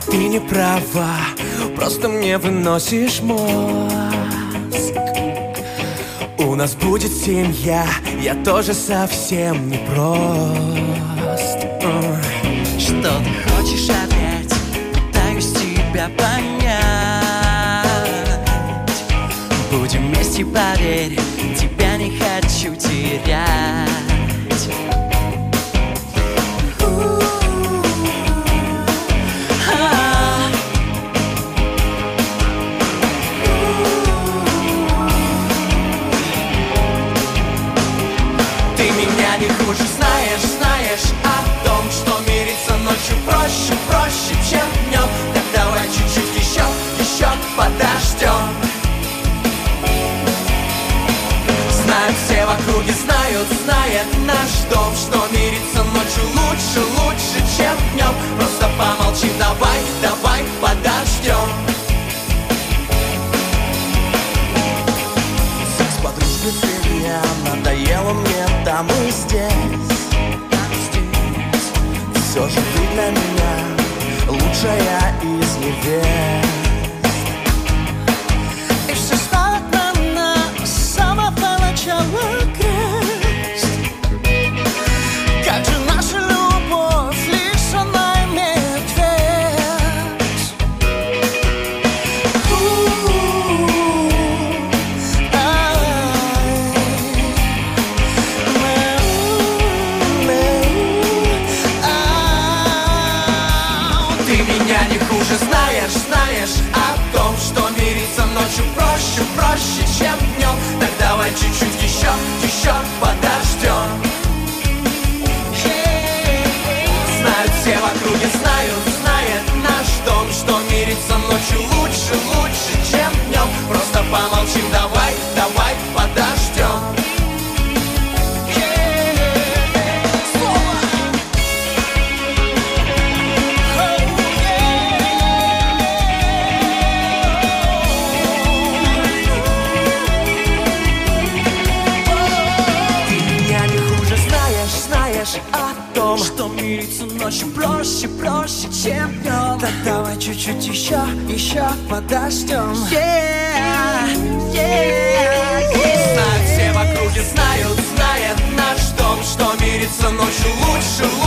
Ты не права, просто мне выносишь мозг. У нас будет семья, я тоже совсем не прост. Что ты хочешь опять? Пытаюсь тебя понять. Будем вместе, поверь, тебя не хочу терять. Ты меня не хуже знаешь, знаешь о том, что мириться ночью проще, проще, чем днем. Так давай чуть-чуть еще, еще подождем. Знают все в округе, знают, знает наш дом, что мириться ночью лучше, лучше, чем днем. Просто помолчим, давай, давай подождем. Секс по дружбе фигня, надоело мне там и здесь. Все же ты для меня лучшая из невест. И все ставит на с самого начала крест. Как же наша любовь, лишь она имеет вес. Ты меня не хуже знаешь, знаешь о том, что мириться ночью проще, проще, чем днем. Так давай чуть-чуть еще, еще подождем. Знают все в округе, знают, знает наш дом, что мириться ночью лучше, лучше, чем днем. Просто помолчим, давай, давай подождем. О том, Что мириться ночью проще, проще, чем днем. так давай чуть-чуть еще, еще подождем. Знают все в округе, знают, знает наш дом, что мириться ночью лучше,